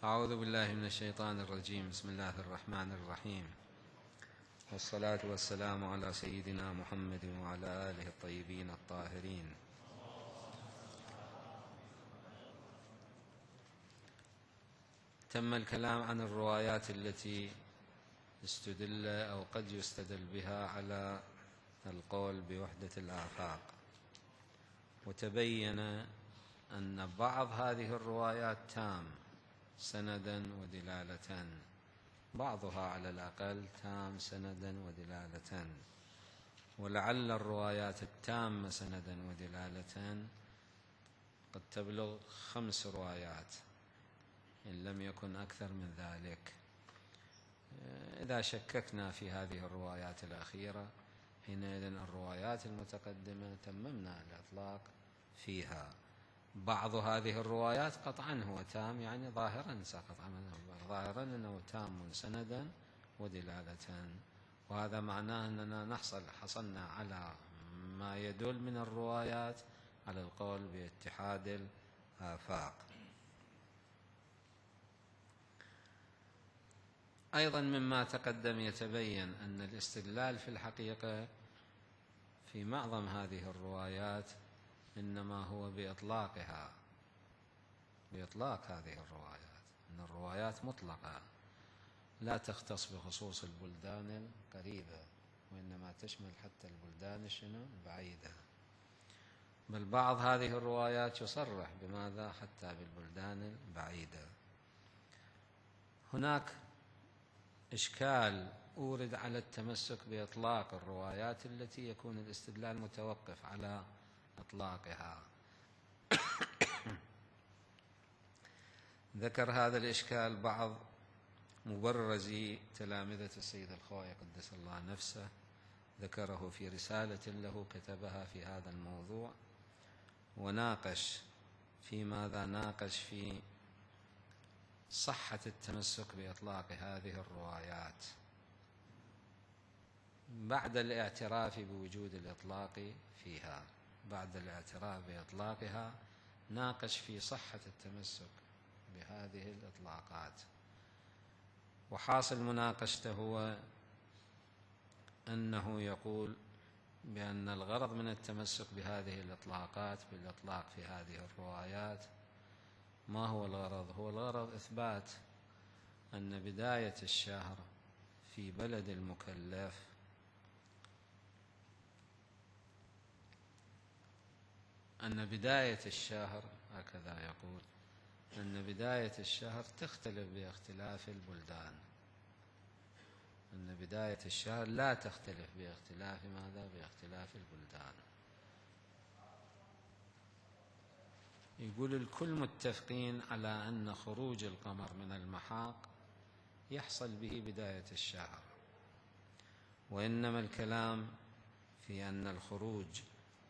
أعوذ بالله من الشيطان الرجيم. بسم الله الرحمن الرحيم، والصلاة والسلام على سيدنا محمد وعلى آله الطيبين الطاهرين. تم الكلام عن الروايات التي استدل أو قد يستدل بها على القول بوحدة الآفاق، وتبين أن بعض هذه الروايات تام سندا ودلالة، بعضها على الأقل تام سندا ودلالة، ولعل الروايات التامة سندا ودلالة قد تبلغ 5 روايات إن لم يكن أكثر من ذلك. إذا شككنا في هذه الروايات الأخيرة حينئذ الروايات المتقدمة تممنا الإطلاق فيها. بعض هذه الروايات قطعا هو تام، يعني ظاهرا سقط ظاهرا أنه تام سندا ودلالة، وهذا معناه أننا حصلنا على ما يدل من الروايات على القول باتحاد الآفاق. أيضا مما تقدم يتبين أن الاستدلال في الحقيقة في معظم هذه الروايات إنما هو بإطلاق هذه الروايات، أن الروايات مطلقة لا تختص بخصوص البلدان القريبة، وإنما تشمل حتى البلدان البعيدة، بل بعض هذه الروايات يصرح بماذا حتى بالبلدان البعيدة. هناك إشكال أورد على التمسك بإطلاق الروايات التي يكون الاستدلال متوقف على إطلاقها. ذكر هذا الإشكال بعض مبرزي تلامذة السيد الخوئي قدس الله نفسه، ذكره في رسالة له كتبها في هذا الموضوع، وناقش في ماذا؟ ناقش في صحة التمسك بإطلاق هذه الروايات بعد الاعتراف بوجود الإطلاق فيها. بعد الاعتراف بإطلاقها ناقش في صحة التمسك بهذه الإطلاقات، وحاصل مناقشته هو أنه يقول بأن الغرض من التمسك بهذه الإطلاقات بالإطلاق في هذه الروايات ما هو الغرض؟ هو الغرض إثبات أن بداية الشهر في بلد المكلف هكذا يقول، أن بداية الشهر تختلف باختلاف البلدان، أن بداية الشهر لا تختلف باختلاف ماذا؟ باختلاف البلدان. يقول الكل متفقين على أن خروج القمر من المحاق يحصل به بداية الشهر، وإنما الكلام في أن الخروج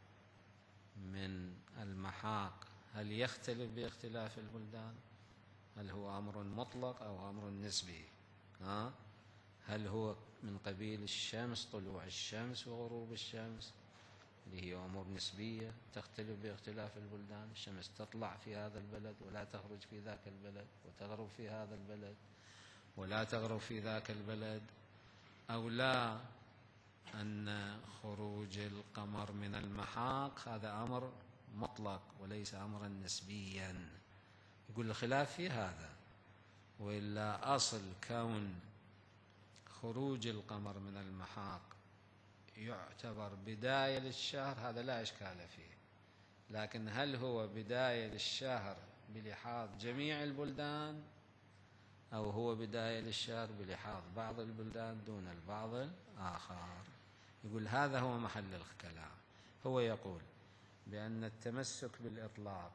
من المحاق هل يختلف باختلاف البلدان؟ هل هو أمر مطلق أو أمر نسبي؟ هل هو من قبيل الشمس، طلوع الشمس وغروب الشمس، اللي هي أمور نسبية تختلف باختلاف البلدان؟ الشمس تطلع في هذا البلد ولا تخرج في ذاك البلد، وتغرب في هذا البلد ولا تغرب في ذاك البلد، أو لا أن خروج القمر من المحاق هذا أمر مطلق وليس أمرا نسبيا. يقول الخلاف في هذا، وإلا أصل كون خروج القمر من المحاق يعتبر بداية للشهر هذا لا إشكال فيه، لكن هل هو بداية للشهر بلحاظ جميع البلدان، أو هو بداية للشهر بلحاظ بعض البلدان دون البعض الآخر؟ يقول هذا هو محل الكلام. هو يقول بأن التمسك بالإطلاق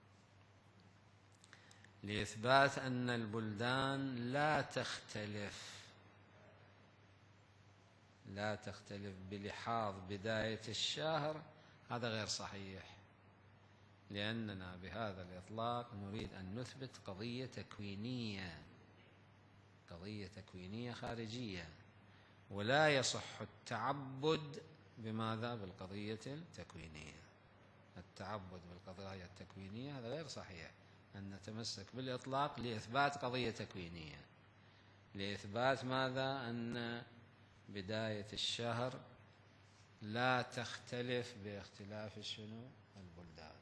لإثبات أن البلدان لا تختلف بلحاظ بداية الشهر هذا غير صحيح، لأننا بهذا الإطلاق نريد أن نثبت قضية تكوينية خارجية، ولا يصح التعبد بماذا؟ بالقضية التكوينية. التعبد بالقضايا التكوينية هذا غير صحيح، أن نتمسك بالإطلاق لإثبات قضية تكوينية، لإثبات ماذا؟ أن بداية الشهر لا تختلف باختلاف شنو؟ البلدان.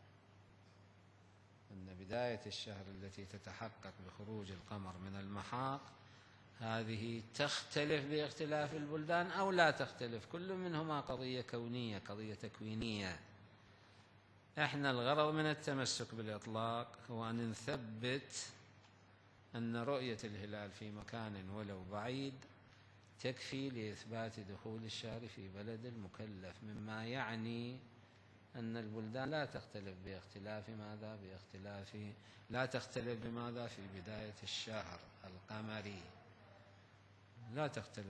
أن بداية الشهر التي تتحقق بخروج القمر من المحاق هذه تختلف باختلاف البلدان أو لا تختلف، كل منهما قضية كونية، قضية تكوينية. احنا الغرض من التمسك بالإطلاق هو أن نثبت أن رؤية الهلال في مكان ولو بعيد تكفي لإثبات دخول الشهر في بلد المكلف، مما يعني أن البلدان لا تختلف باختلاف ماذا؟ لا تختلف بماذا؟ في بداية الشهر القمري، لا تختلف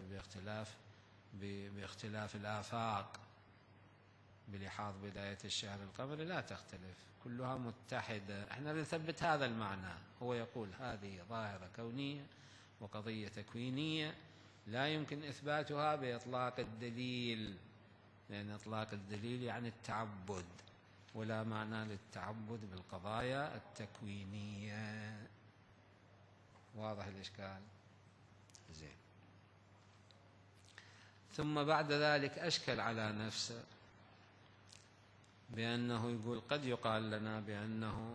باختلاف الآفاق بلحاظ بداية الشهر القمري، لا تختلف، كلها متحدة. احنا نثبت هذا المعنى. هو يقول هذه ظاهرة كونية وقضية تكوينية لا يمكن إثباتها بإطلاق الدليل، لأن إطلاق الدليل يعني التعبد، ولا معنى للتعبد بالقضايا التكوينية. واضح الإشكال؟ زين. ثم بعد ذلك أشكل على نفسه بأنه يقول قد يقال لنا بأنه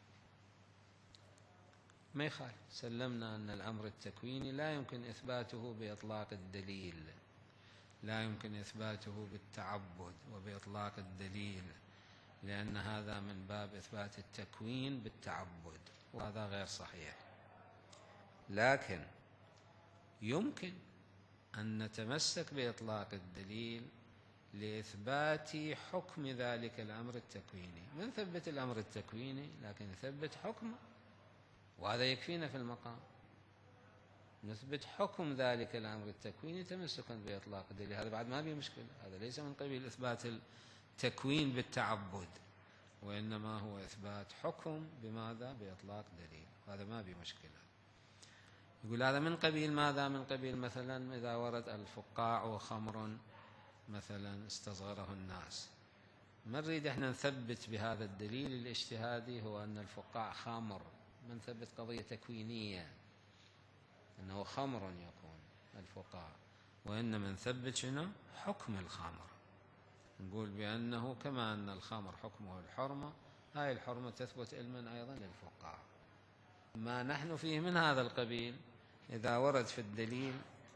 ما يخالف، سلمنا أن الأمر التكويني لا يمكن إثباته بإطلاق الدليل، لا يمكن إثباته بالتعبد وبإطلاق الدليل، لأن هذا من باب إثبات التكوين بالتعبد، وهذا غير صحيح. لكن يمكن أن نتمسك بإطلاق الدليل لإثبات حكم ذلك الأمر التكويني. من ثبت الأمر التكويني لكن نثبت حكمه، وهذا يكفينا في المقام. نثبت حكم ذلك الأمر التكويني تمسكا بإطلاق الدليل، هذا بعد ما في مشكلة، هذا ليس من قبيل إثبات التكوين بالتعبد، وإنما هو إثبات حكم بماذا؟ بإطلاق دليل، هذا ما في مشكلة. يقول هذا من قبيل ماذا؟ من قبيل مثلا إذا ورد الفقاع وخمر مثلا استصغره الناس، ما نريد احنا نثبت بهذا الدليل الاجتهادي هو أن الفقاع خمر، ما نثبت قضية تكوينية أنه خمر يكون الفقاع، وإنما نثبت شنو؟ حكم الخمر. نقول بأنه كما أن الخمر حكمه الحرمة، هاي الحرمة تثبت علما أيضا للفقاع. ما نحن فيه من هذا القبيل إذا ورد في الدليل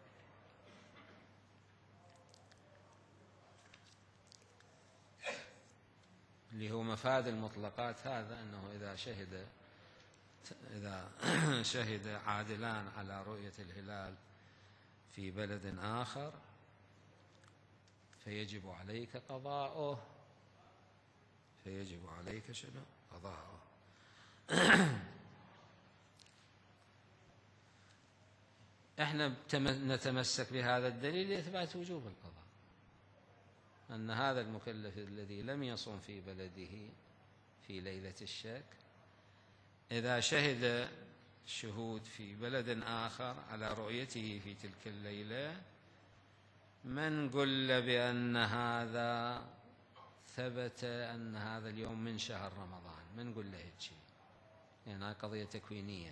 اللي هو مفاد المطلقات، هذا أنه إذا شهد عادلان على رؤية الهلال في بلد آخر فيجب عليك قضاؤه، فيجب عليك شنو؟ قضاؤه. احنا نتمسك بهذا الدليل لإثبات وجوب القضاء، أن هذا المكلف الذي لم يصم في بلده في ليلة الشك إذا شهد شهود في بلد آخر على رؤيته في تلك الليلة، ما نقول بأن هذا ثبت أن هذا اليوم من شهر رمضان، ما نقول له هيك شيء، يعني قضية تكوينية،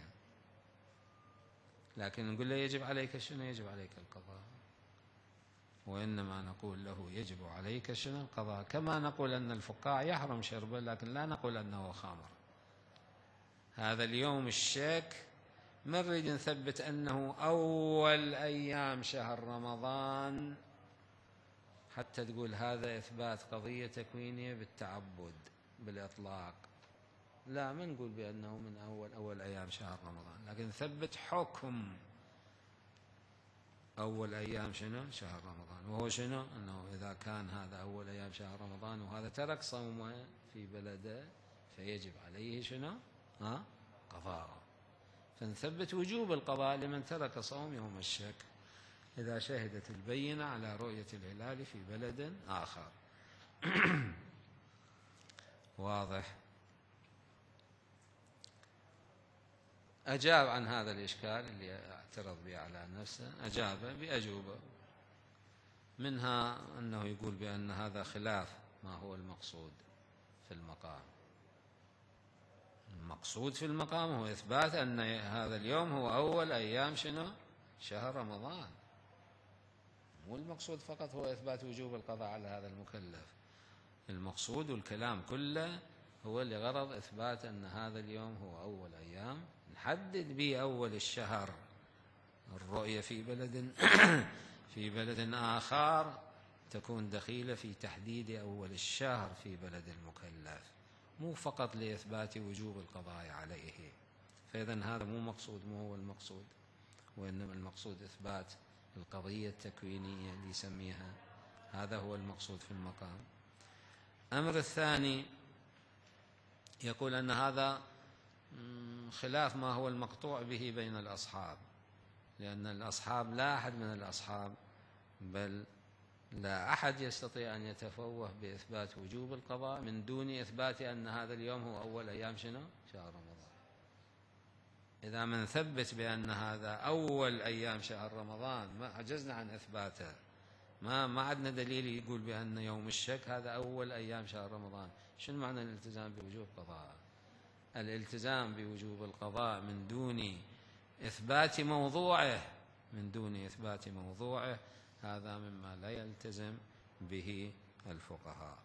لكن نقول له يجب عليك شنو؟ يجب عليك القضاء، وإنما نقول له يجب عليك شنو؟ القضاء، كما نقول أن الفقاع يحرم شربه، لكن لا نقول أنه خمر. هذا اليوم الشك ما نريد نثبت أنه أول أيام شهر رمضان حتى تقول هذا إثبات قضية تكوينية بالتعبد بالإطلاق، لا، ما نقول بأنه من أول أيام شهر رمضان، لكن نثبت حكم أول أيام شنو؟ شهر رمضان، وهو شنو؟ أنه إذا كان هذا أول أيام شهر رمضان وهذا ترك صومه في بلده فيجب عليه شنو؟ قضاءه. فنثبت وجوب القضاء لمن ترك صوم يوم الشك إذا شهدت البينة على رؤية الهلال في بلد آخر. واضح؟ أجاب عن هذا الإشكال اللي اعترض به على نفسه، أجاب بأجوبة، منها أنه يقول بأن هذا خلاف ما هو المقصود في المقام، المقصود في المقام هو إثبات أن هذا اليوم هو أول أيام شنو؟ شهر رمضان. مو المقصود فقط هو إثبات وجوب القضاء على هذا المكلف، المقصود والكلام كله هو لغرض إثبات أن هذا اليوم هو أول أيام، نحدد به أول الشهر. الرؤية في بلد في بلد آخر تكون دخيلة في تحديد أول الشهر في بلد المكلف، مو فقط لإثبات وجوب القضاء عليه. فإذا هذا مو مقصود، مو هو المقصود، وإنما المقصود إثبات القضية التكوينية اللي يسميها، هذا هو المقصود في المقام. الأمر الثاني يقول أن هذا خلاف ما هو المقطوع به بين الأصحاب، لأن الأصحاب لا أحد من الأصحاب بل لا أحد يستطيع أن يتفوه بإثبات وجوب القضاء من دون إثبات أن هذا اليوم هو أول أيام شنو؟ شهر رمضان. إذا من ثبت بأن هذا أول أيام شهر رمضان ما عجزنا عن إثباته، ما عندنا دليل يقول بأن يوم الشك هذا أول أيام شهر رمضان. شنو معنى الالتزام بوجوب القضاء؟ الالتزام بوجوب القضاء من دون إثبات موضوعه، من دون إثبات موضوعه، هذا مما لا يلتزم به الفقهاء.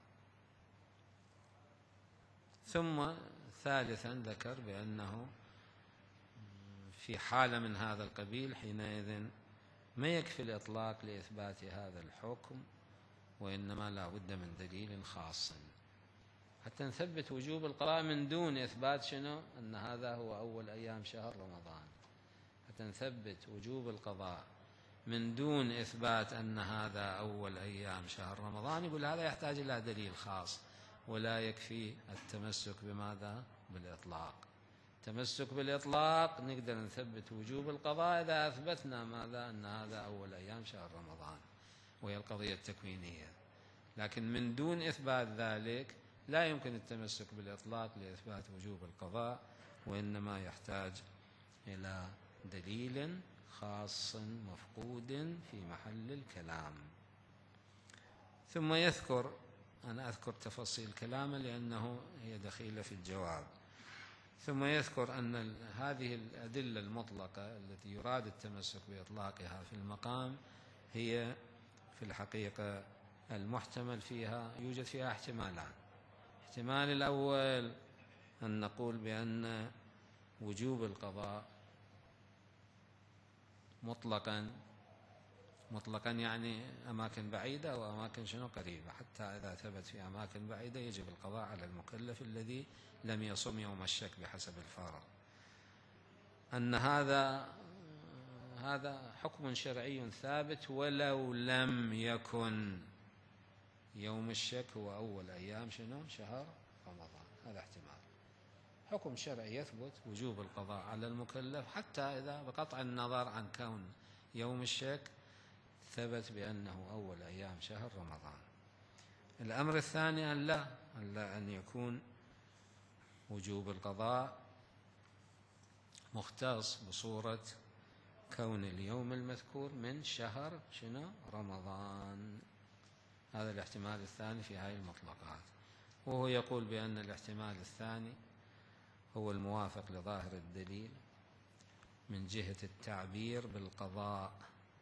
ثم ثالثا ذكر بأنه في حالة من هذا القبيل حينئذ ما يكفي الإطلاق لإثبات هذا الحكم، وإنما لا بد من دليل خاص حتى نثبت وجوب القضاء من دون إثبات شنو؟ أن هذا هو أول أيام شهر رمضان. حتى نثبت وجوب القضاء من دون إثبات أن هذا أول أيام شهر رمضان، يقول هذا يحتاج إلى دليل خاص، ولا يكفي التمسك بماذا؟ بالإطلاق. تمسك بالإطلاق نقدر نثبت وجوب القضاء إذا أثبتنا ماذا؟ أن هذا أول أيام شهر رمضان، وهي القضية التكوينية. لكن من دون إثبات ذلك لا يمكن التمسك بالإطلاق لإثبات وجوب القضاء، وإنما يحتاج إلى دليل خاص مفقود في محل الكلام. ثم يذكر، أنا أذكر تفاصيل كلامه لأنه هي دخيلة في الجواب. ثم يذكر أن هذه الأدلة المطلقة التي يراد التمسك بإطلاقها في المقام هي في الحقيقة المحتمل فيها، يوجد فيها احتمالان. الاحتمال الأول أن نقول بأن وجوب القضاء مطلقا يعني أماكن بعيدة وأماكن شنو قريبة، حتى إذا ثبت في أماكن بعيدة يجب القضاء على المكلف الذي لم يصم يوم الشك بحسب الفرض. أن هذا حكم شرعي ثابت ولو لم يكن يوم الشك هو أول أيام شنو؟ شهر رمضان. هذا احتمال، حكم شرعي يثبت وجوب القضاء على المكلف حتى إذا بقطع النظر عن كون يوم الشك ثبت بأنه أول أيام شهر رمضان. الأمر الثاني أن يكون وجوب القضاء مختص بصورة كون اليوم المذكور من شهر شنو؟ رمضان. هذا الاحتمال الثاني في هذه المطلقات، وهو يقول بأن الاحتمال الثاني هو الموافق لظاهر الدليل من جهة التعبير بالقضاء،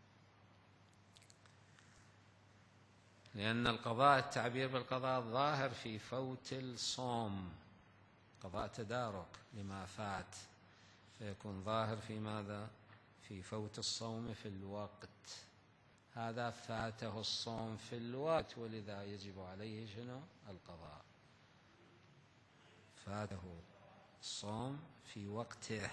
لأن التعبير بالقضاء ظاهر في فوت الصوم، قضاء تدارك لما فات، فيكون ظاهر في ماذا؟ في فوت الصوم في الوقت. هذا فاته الصوم في الوقت ولذا يجب عليه شنو؟ القضاء. فاته الصوم في وقته،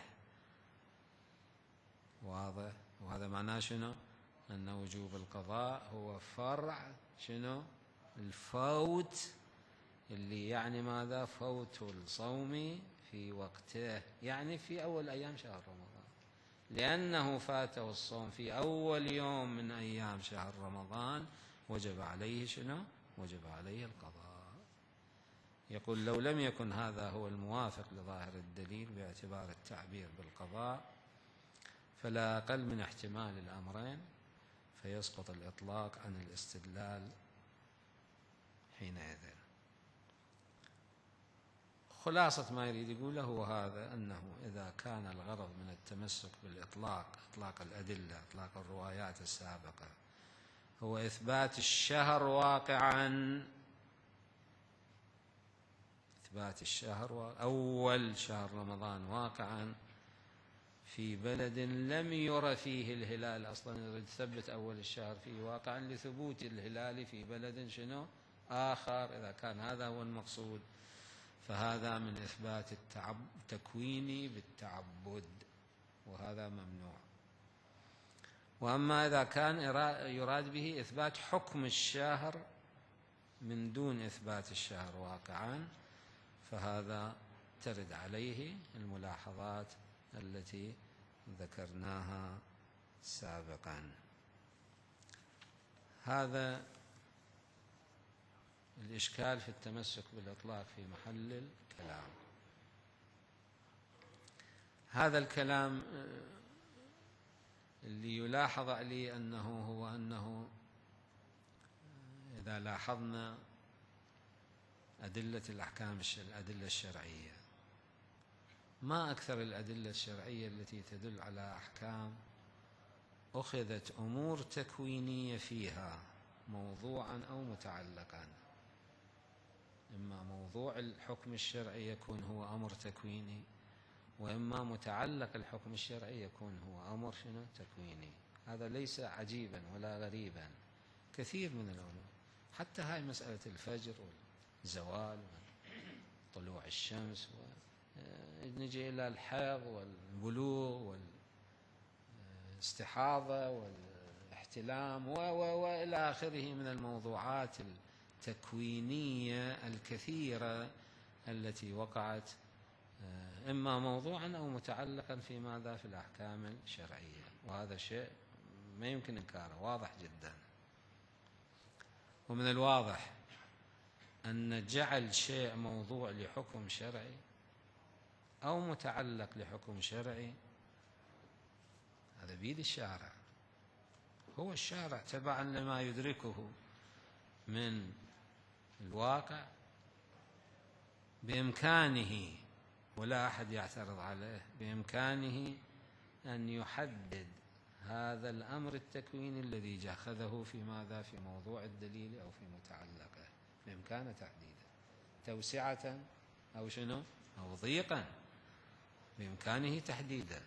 واضح؟ وهذا معناه شنو؟ أن وجوب القضاء هو فرع شنو؟ الفوت، اللي يعني ماذا؟ فوت الصوم في وقته، يعني في أول أيام شهر رمضان، لأنه فاته الصوم في أول يوم من أيام شهر رمضان وجب عليه شنو؟ وجب عليه القضاء. يقول لو لم يكن هذا هو الموافق لظاهر الدليل باعتبار التعبير بالقضاء فلا أقل من احتمال الأمرين، فيسقط الإطلاق عن الاستدلال حينئذ. خلاصة ما يريد يقوله هو هذا، أنه إذا كان الغرض من التمسك بالإطلاق، إطلاق الأدلة، إطلاق الروايات السابقة، هو إثبات الشهر واقعا، إثبات الشهر أول شهر رمضان واقعا في بلد لم ير فيه الهلال أصلا، يريد تثبت أول الشهر فيه واقعا لثبوت الهلال في بلد شنو آخر، إذا كان هذا هو المقصود فهذا من إثبات التكوين بالتعبد، وهذا ممنوع. وأما إذا كان يراد به إثبات حكم الشهر من دون إثبات الشهر واقعا، فهذا ترد عليه الملاحظات التي ذكرناها سابقا. هذا الإشكال في التمسك بالإطلاق في محل الكلام. هذا الكلام اللي يلاحظ عليه أنه إذا لاحظنا أدلة الأحكام الأدلة الشرعية، ما أكثر الأدلة الشرعية التي تدل على أحكام أخذت أمور تكوينية فيها موضوعا أو متعلقا، إما موضوع الحكم الشرعي يكون هو أمر تكويني، وإما متعلق الحكم الشرعي يكون هو أمر شنو تكويني. هذا ليس عجيبا ولا غريبا، كثير من الأمور، حتى هاي مسألة الفجر والزوال وطلوع الشمس، ونجي إلى الحيض والبلوغ والاستحاضة والاحتلام وإلى آخره من الموضوعات التكوينية الكثيرة التي وقعت إما موضوعا أو متعلقا في ماذا؟ في الأحكام الشرعية. وهذا شيء ما يمكن إنكاره، واضح جدا. ومن الواضح أن جعل شيء موضوع لحكم شرعي أو متعلق لحكم شرعي هذا بيد الشارع، هو الشارع تبعا لما يدركه من الواقع بإمكانه، ولا أحد يعترض عليه، بإمكانه أن يحدد هذا الأمر التكويني الذي جاخذه في ماذا؟ في موضوع الدليل أو في متعلقه، بإمكانه تحديده توسعة أو شنو أو ضيقا، بإمكانه تحديدا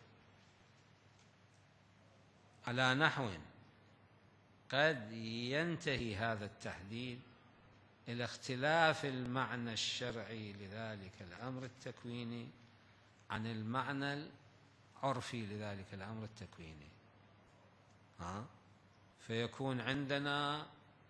على نحو قد ينتهي هذا التحديد إلى اختلاف المعنى الشرعي لذلك الأمر التكويني عن المعنى العرفي لذلك الأمر التكويني. فيكون عندنا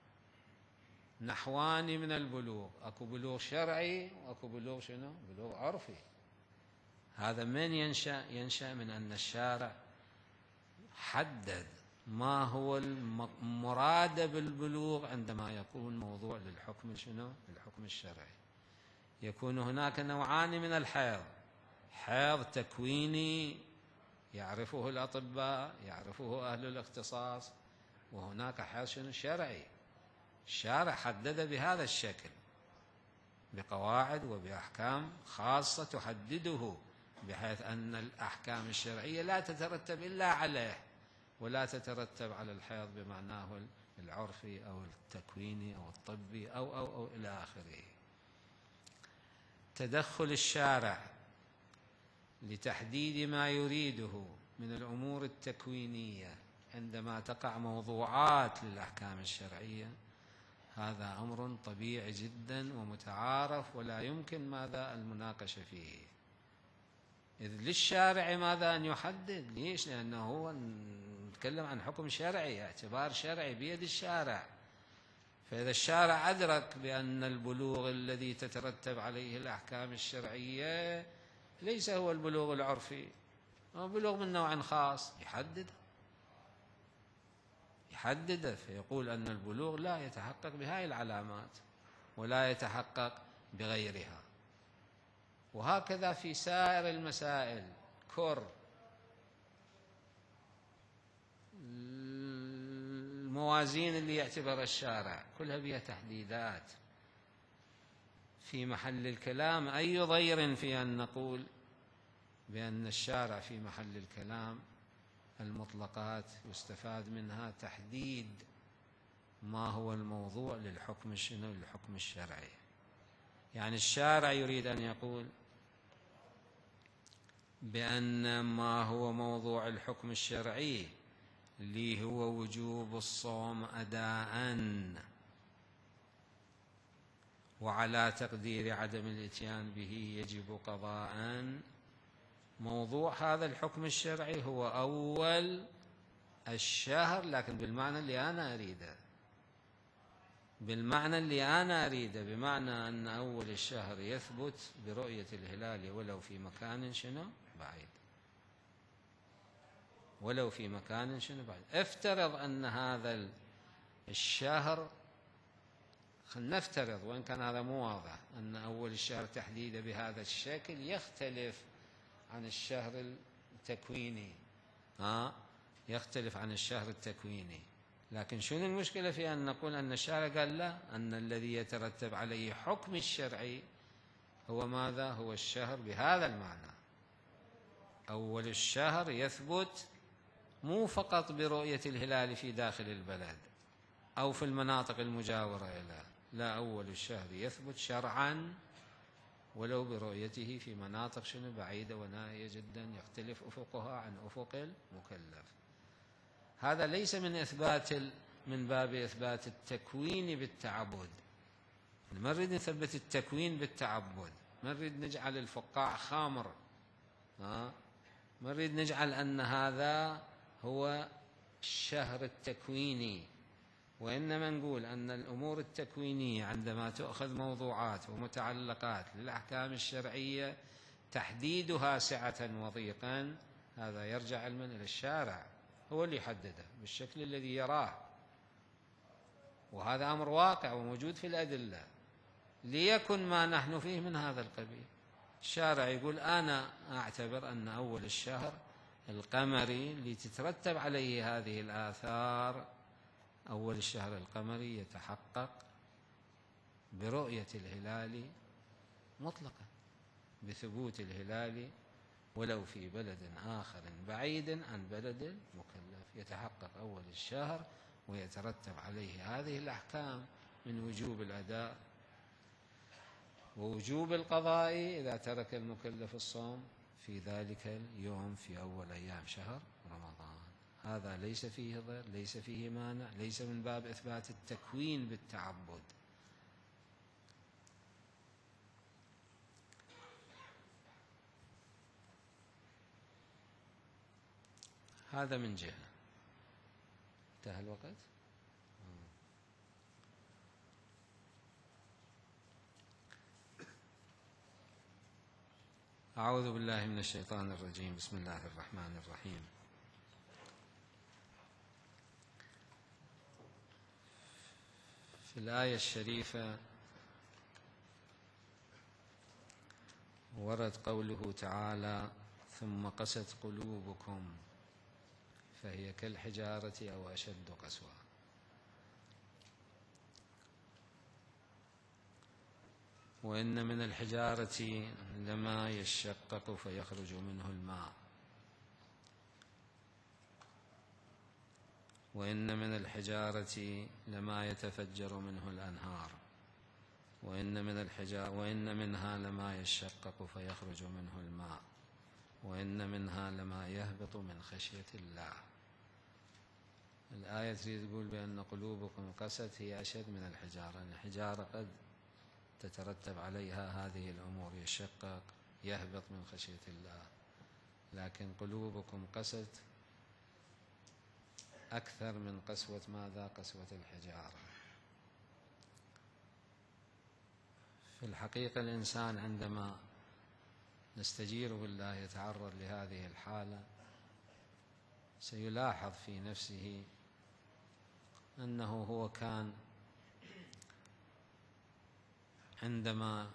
نحوان من البلوغ، أكو بلوغ شرعي وأكو بلوغ شنو؟ بلوغ عرفي. هذا من ينشأ من أن الشارع حدد ما هو المراد بالبلوغ عندما يكون موضوع للحكم شنو؟ للحكم الشرعي. يكون هناك نوعان من الحيض، حيض تكويني يعرفه الأطباء، يعرفه أهل الاختصاص، وهناك حيض شنو؟ شرعي. الشارع حدد بهذا الشكل بقواعد وبأحكام خاصة تحدده، بحيث أن الأحكام الشرعية لا تترتب إلا عليه، ولا تترتب على الحيض بمعناه العرفي أو التكويني أو الطبي أو إلى آخره. تدخل الشارع لتحديد ما يريده من الأمور التكوينية عندما تقع موضوعات للأحكام الشرعية، هذا أمر طبيعي جدا ومتعارف، ولا يمكن ماذا؟ المناقشة فيه. إذ للشارع ماذا؟ أن يحدد. ليش؟ لأنه هو نتكلم عن حكم شرعي، اعتبار شرعي بيد الشارع. فإذا الشارع أدرك بأن البلوغ الذي تترتب عليه الأحكام الشرعية ليس هو البلوغ العرفي، هو بلوغ من نوع خاص، يحدده فيقول أن البلوغ لا يتحقق بهاي العلامات ولا يتحقق بغيرها. وهكذا في سائر المسائل، الموازين اللي يعتبر الشارع كلها بها تحديدات في محل الكلام أي ضير في أن نقول بأن الشارع في محل الكلام المطلقات يستفاد منها تحديد ما هو الموضوع للحكم للحكم الشرعي. يعني الشارع يريد أن يقول بأن ما هو موضوع الحكم الشرعي اللي هو وجوب الصوم أداء وعلى تقدير عدم الإتيان به يجب قضاء، موضوع هذا الحكم الشرعي هو أول الشهر، لكن بالمعنى اللي أنا أريده، بمعنى أن أول الشهر يثبت برؤية الهلال ولو في مكان بعيد، افترض أن هذا الشهر، خلينا نفترض وإن كان هذا مو واضح، أن أول الشهر تحديده بهذا الشكل يختلف عن الشهر التكويني، لكن شنو المشكلة في أن نقول أن الشارع قال لا، أن الذي يترتب عليه حكم الشرعي هو ماذا؟ هو الشهر بهذا المعنى. أول الشهر يثبت مو فقط برؤية الهلال في داخل البلد أو في المناطق المجاورة إليه، لا، أول الشهر يثبت شرعا ولو برؤيته في مناطق بعيدة ونائية جدا يختلف أفقها عن أفق المكلف. هذا ليس من باب إثبات التكوين بالتعبد، ما نريد نثبت التكوين بالتعبد، ما نريد نجعل الفقاع خامر، ما نريد نجعل أن هذا هو الشهر التكويني، وإنما نقول أن الأمور التكوينية عندما تؤخذ موضوعات ومتعلقات للأحكام الشرعية تحديدها سعة وضيقا، هذا يرجع علما إلى الشارع، هو اللي يحدده بالشكل الذي يراه، وهذا أمر واقع وموجود في الأدلة، ليكن ما نحن فيه من هذا القبيل. الشارع يقول أنا أعتبر أن أول الشهر القمري اللي تترتب عليه هذه الآثار، أول الشهر القمري يتحقق برؤية الهلال مطلقا، بثبوت الهلال ولو في بلد آخر بعيد عن بلد المكلف، يتحقق أول الشهر ويترتب عليه هذه الأحكام من وجوب الأداء ووجوب القضاء إذا ترك المكلف الصوم في ذلك اليوم في أول أيام شهر رمضان. هذا ليس فيه ضر، ليس فيه مانع، ليس من باب إثبات التكوين بالتعبد. هذا من جهة. انتهى الوقت. أعوذ بالله من الشيطان الرجيم. بسم الله الرحمن الرحيم. في الآية الشريفة ورد قوله تعالى: ثم قست قلوبكم فهي كالحجارة أو أشد قسوة. وإن من الحجارة لما يشقق فيخرج منه الماء، وإن من الحجارة لما يتفجر منه الأنهار، وإن منها لما يشقق فيخرج منه الماء، وإن منها لما يهبط من خشية الله. الآية تريد تقول بأن قلوبكم قست هي أشد من الحجارة، أن الحجارة قد تترتب عليها هذه الأمور، يشقق، يهبط من خشية الله، لكن قلوبكم قست أكثر من قسوة ماذا؟ قسوة الحجارة. في الحقيقة الإنسان عندما نستجير بالله يتعرض لهذه الحالة سيلاحظ في نفسه أنه هو كان عندما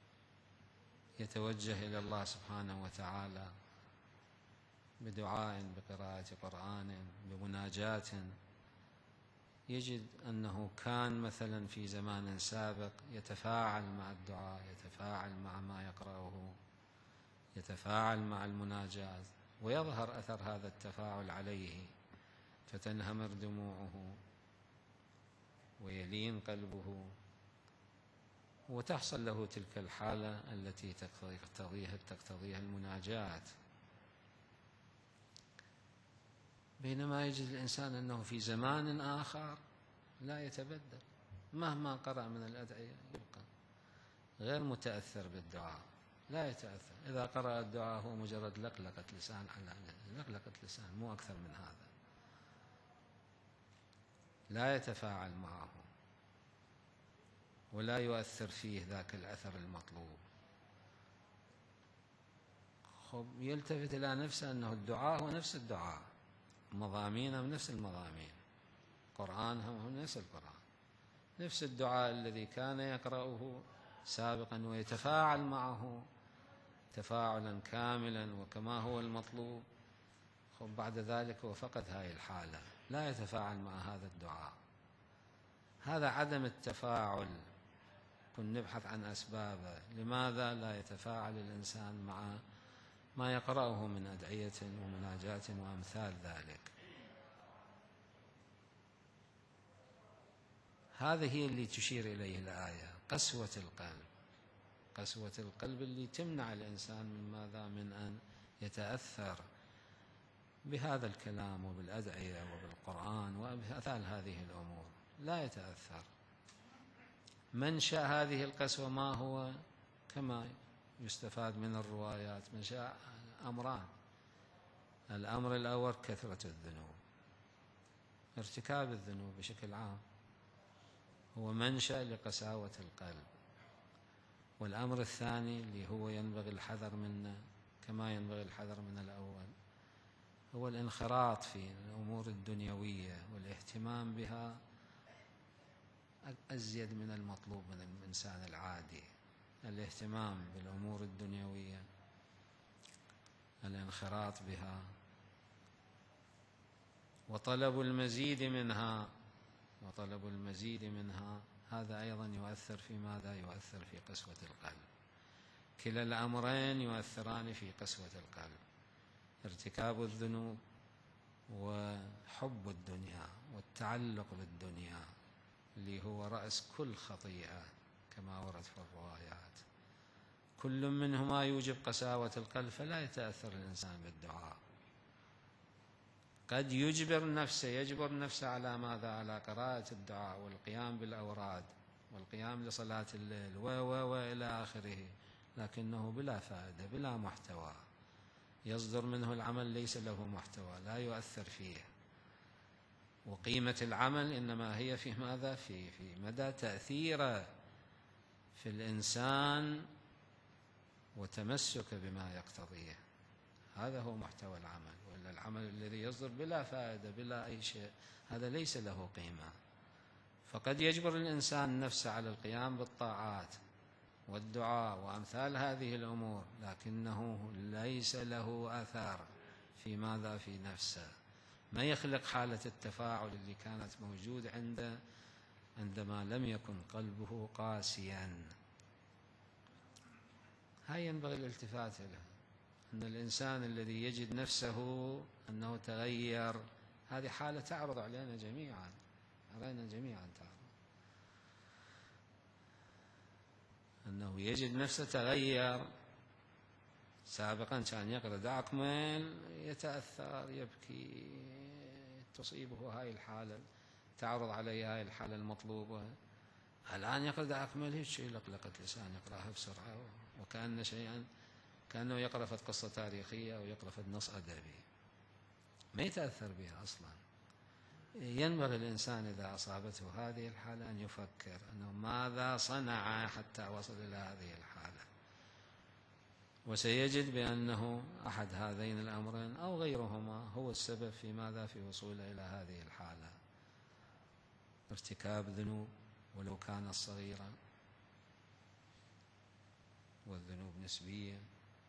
يتوجه إلى الله سبحانه وتعالى بدعاء، بقراءة قرآن، بمناجاة، يجد أنه كان مثلا في زمان سابق يتفاعل مع الدعاء، يتفاعل مع ما يقرأه، يتفاعل مع المناجاة، ويظهر أثر هذا التفاعل عليه فتنهمر دموعه ويلين قلبه، وتحصل له تلك الحالة التي تقتضيها المناجاة. بينما يجد الإنسان أنه في زمان آخر لا يتبدل، مهما قرأ من الأدعية يبقى غير متأثر بالدعاء، لا يتأثر. إذا قرأ الدعاء هو مجرد لقلقة لسان على لقلقة لسان، مو أكثر من هذا، لا يتفاعل معه ولا يؤثر فيه ذاك الأثر المطلوب. يلتفت إلى نفسه أنه الدعاء هو نفس الدعاء، مضامينه نفس المضامين، قرآنه هو نفس القرآن، نفس الدعاء الذي كان يقرأه سابقا ويتفاعل معه تفاعلا كاملا وكما هو المطلوب. بعد ذلك هو فقد هذه الحالة، لا يتفاعل مع هذا الدعاء. هذا عدم التفاعل، كن نبحث عن أسبابه. لماذا لا يتفاعل الإنسان مع ما يقرأه من أدعية ومناجاة وأمثال ذلك؟ هذه هي اللي تشير إليه الآية، قسوة القلب. قسوة القلب اللي تمنع الإنسان من ماذا؟ من أن يتأثر بهذا الكلام وبالأدعية وبالقرآن وبأمثال هذه الأمور، لا يتأثر. منشأ هذه القسوة ما هو؟ كما يستفاد من الروايات، منشأ أمران. الأمر الأول كثرة الذنوب، ارتكاب الذنوب بشكل عام هو منشأ لقساوة القلب. والأمر الثاني اللي هو ينبغي الحذر منه كما ينبغي الحذر من الأول، هو الانخراط في الأمور الدنيوية والاهتمام بها أزيد من المطلوب من الإنسان العادي. الاهتمام بالأمور الدنيوية، الانخراط بها وطلب المزيد منها، هذا أيضا يؤثر في ماذا؟ يؤثر في قسوة القلب. كلا الأمرين يؤثران في قسوة القلب، ارتكاب الذنوب وحب الدنيا والتعلق بالدنيا اللي هو رأس كل خطيئة كما ورد في الروايات. كل منهما يوجب قساوة القلب، فلا يتأثر الإنسان بالدعاء. قد يجبر نفسه على ماذا؟ على قراءة الدعاء والقيام بالأوراد والقيام لصلاة الليل وإلى آخره، لكنه بلا فائدة، بلا محتوى، يصدر منه العمل ليس له محتوى، لا يؤثر فيه. وقيمة العمل إنما هي في ماذا؟ في مدى تأثيره في الإنسان وتمسك بما يقتضيه، هذا هو محتوى العمل. وإلا العمل الذي يصدر بلا فائدة بلا أي شيء، هذا ليس له قيمة. فقد يجبر الإنسان نفسه على القيام بالطاعات والدعاء وأمثال هذه الأمور، لكنه ليس له أثر في ماذا؟ في نفسه، ما يخلق حالة التفاعل اللي كانت موجودة عندما لم يكن قلبه قاسيا. هاي ينبغي الالتفات له، أن الإنسان الذي يجد نفسه أنه تغير، هذه حالة تعرض علينا جميعا تعرض، أنه يجد نفسه تغير. سابقا كان يقرأ دع أكمل يتأثر يبكي، تصيبه هاي الحالة، تعرض عليه هاي الحالة المطلوبة. الآن يقرأ دع أكمل هيك لقلقة لسان، يقرأها بسرعة وكأن شيئا، كأنه يقرأ في قصة تاريخية أو يقرأ في نص أدبي، ما يتأثر بها أصلا. ينبغي الإنسان إذا أصابته هذه الحالة أن يفكر أنه ماذا صنع حتى وصل إلى هذه الحالة، وسيجد بأنه أحد هذين الأمرين أو غيرهما هو السبب في ماذا؟ في وصوله إلى هذه الحالة. ارتكاب ذنوب ولو كانت صغيرة، والذنوب نسبية،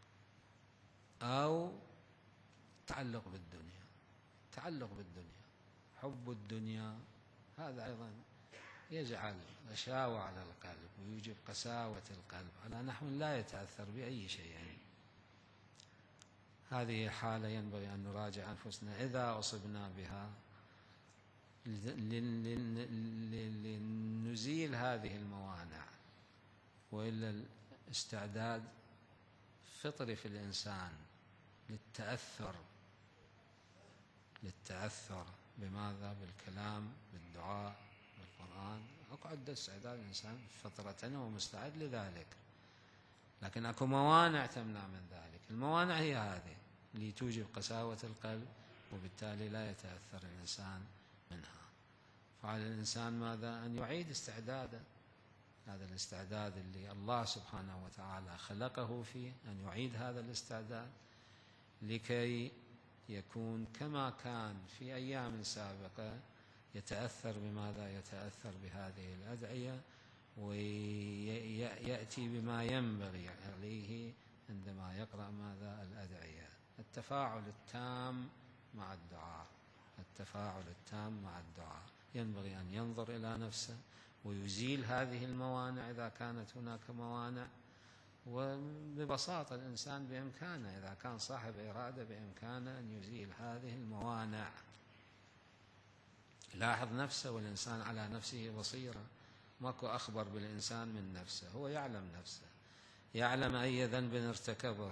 أو تعلق بالدنيا، حب الدنيا، هذا أيضا يجعل غشاوة على القلب ويوجب قساوة القلب على نحو لا يتأثر بأي شيء. يعني هذه حالة ينبغي أن نراجع أنفسنا إذا أصبنا بها لنزيل هذه الموانع، وإلا الاستعداد فطري في الإنسان للتأثر بماذا؟ بالكلام، بالدعاء، بالقرآن. أقعد استعداد الإنسان فطرة ومستعد لذلك، لكن أكو موانع تمنع من ذلك. الموانع هي هذه اللي توجب قساوة القلب، وبالتالي لا يتأثر الإنسان منها. فعلى الإنسان ماذا؟ أن يعيد استعداده، هذا الاستعداد اللي الله سبحانه وتعالى خلقه فيه، أن يعيد هذا الاستعداد لكي يكون كما كان في أيام سابقة، يتأثر بماذا؟ يتأثر بهذه الأدعية، ويأتي بما ينبغي عليه عندما يقرأ ماذا؟ الأدعية. التفاعل التام مع الدعاء، التفاعل التام مع الدعاء. ينبغي أن ينظر إلى نفسه ويزيل هذه الموانع إذا كانت هناك موانع. وببساطة الإنسان بإمكانه، إذا كان صاحب إرادة، بإمكانه أن يزيل هذه الموانع. لاحظ نفسه، والإنسان على نفسه بصيرة، ماكو أخبر بالإنسان من نفسه. هو يعلم نفسه، يعلم أي ذنب ارتكبه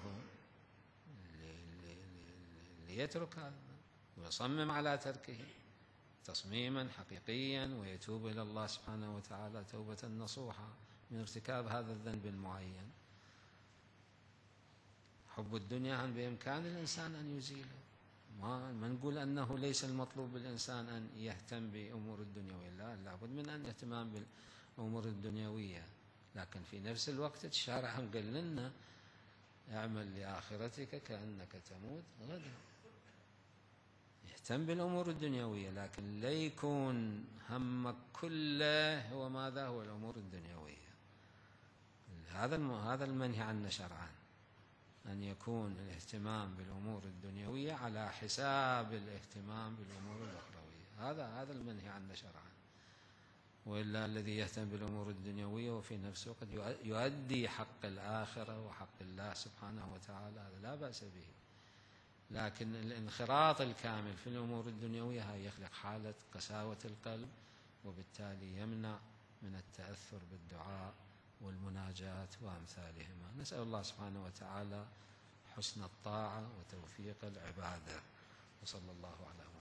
ليترك هذا ويصمم على تركه تصميما حقيقيا، ويتوب إلى الله سبحانه وتعالى توبة نصوحة من ارتكاب هذا الذنب المعين. حب الدنيا بإمكان الإنسان أن يزيله. ما نقول أنه ليس المطلوب بالإنسان أن يهتم بأمور الدنيوية، لا، لابد من أن يهتم بالأمور الدنيوية، لكن في نفس الوقت الشارع قال لنا اعمل لآخرتك كأنك تموت غدا. يهتم بالأمور الدنيوية، لكن لا يكون همك كله هو ماذا؟ هو الأمور الدنيوية. هذا المنهي عنه شرعا، أن يكون الاهتمام بالأمور الدنيوية على حساب الاهتمام بالأمور الأخروية. هذا المنهي عنه شرعا. وإلا الذي يهتم بالأمور الدنيوية وفي نفسه قد يؤدي حق الآخرة وحق الله سبحانه وتعالى، هذا لا بأس به. لكن الانخراط الكامل في الأمور الدنيوية هي يخلق حالة قساوة القلب، وبالتالي يمنع من التأثر بالدعاء والمناجاة وأمثالهما. نسأل الله سبحانه وتعالى حسن الطاعة وتوفيق العبادة، وصلى الله على محمد.